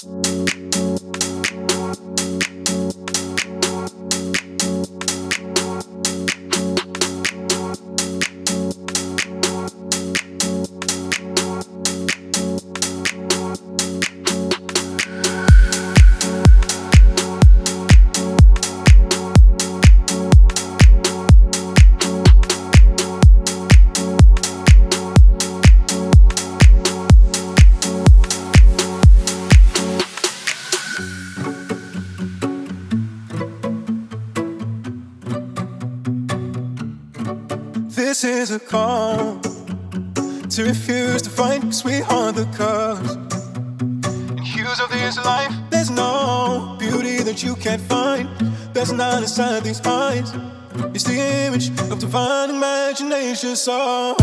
This is a call to refuse to fight, 'cause we are the colors and hues of this life. There's no beauty that you can't find that's not inside these eyes. It's the image of divine imagination. So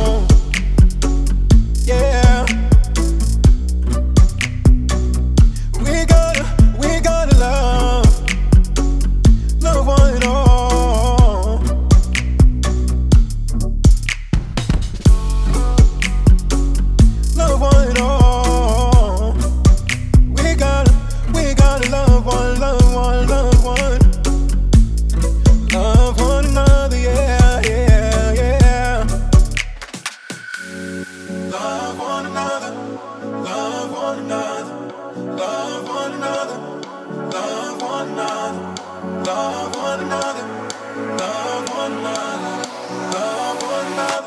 yeah, we gotta love one and all. Love one and all. We gotta love one, love one, love one. Love one another, yeah, yeah, yeah. Love one another, love one another, love one another, love one another, love one another, love one another, love one another.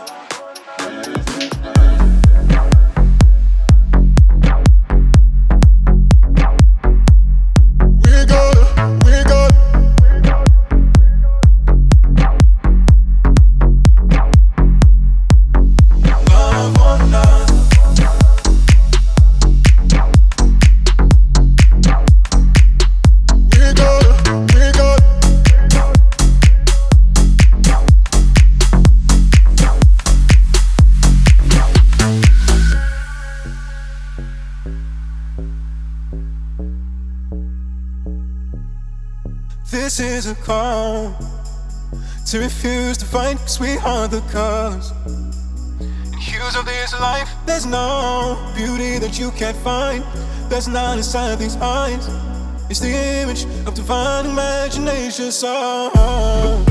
This is a call to refuse to fight, 'cause we are the colors and hues of this life. There's no beauty that you can't find that's not inside these eyes. It's the image of divine imagination. So